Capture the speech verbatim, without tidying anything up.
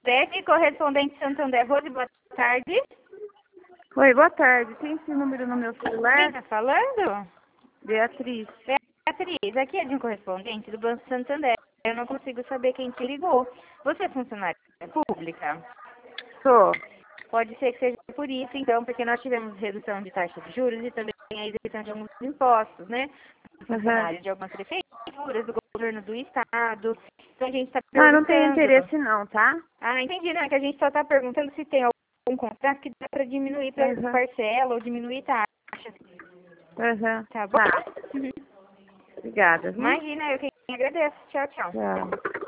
Deve, correspondente Santander. Rose, boa tarde. Oi, boa tarde. Tem esse número no meu Quem celular? está falando? Beatriz. Beatriz, aqui é de um correspondente do Banco Santander. Eu não consigo saber quem te ligou. Você é funcionária pública? Sou. Pode ser que seja por isso, então, porque nós tivemos redução de taxa de juros e também a isenção de alguns impostos, né? Funcionários de algumas prefeituras, do governo do estado. Então a gente está Não, eu não tenho perguntando. interesse não, tá? Ah, entendi, né? Que a gente só está perguntando se tem algum contrato que dá para diminuir para Uhum. parcela ou diminuir taxa. Uhum. Tá bom? Tá. Obrigada. Viu? Imagina, eu quem agradeço. Tchau, tchau. Tchau.